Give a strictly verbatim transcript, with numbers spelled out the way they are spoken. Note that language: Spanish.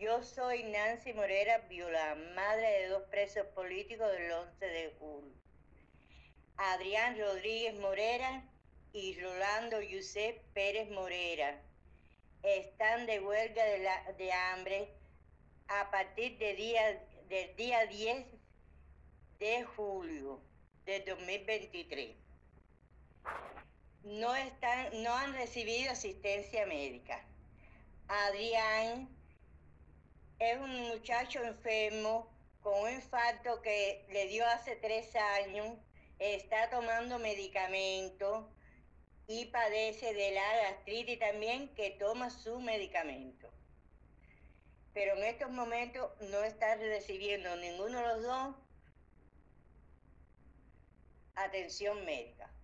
Yo soy Nancy Morera Violán, madre de dos presos políticos del once de julio. Adrián Rodríguez Morera y Rolando Yusef Pérez Morera están de huelga de, la, de hambre a partir de día, del día diez de julio de dos mil veintitrés. No, están, no han recibido asistencia médica. Adrián es un muchacho enfermo con un infarto que le dio hace tres años, está tomando medicamentos y padece de la gastritis también, que toma su medicamento. Pero en estos momentos no está recibiendo ninguno de los dos atención médica.